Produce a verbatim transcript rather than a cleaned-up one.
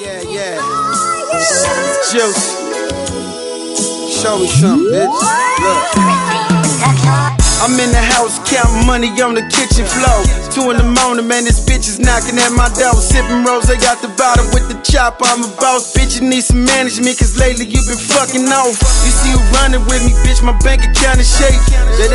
Yeah, yeah. Juice. Show me something, bitch. Look. I'm in the house counting money on the kitchen floor. Two in the morning, man, this bitch is knocking at my door. Sipping rose, I got the bottle with the chopper. I'm a boss, bitch, you need some management, cause lately you been fucking off. You see you running with me, bitch, my bank account is shaking. That